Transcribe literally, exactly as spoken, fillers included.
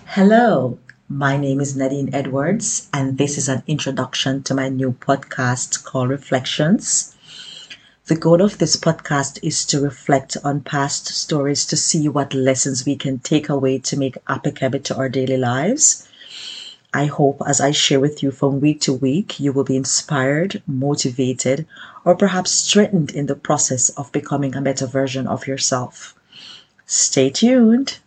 Hello, my name is Nadine Edwards, and this is an introduction to my new podcast called Reflections. The goal of this podcast is to reflect on past stories to see what lessons we can take away to make applicable to our daily lives. I hope as I share with you from week to week, you will be inspired, motivated, or perhaps strengthened in the process of becoming a better version of yourself. Stay tuned.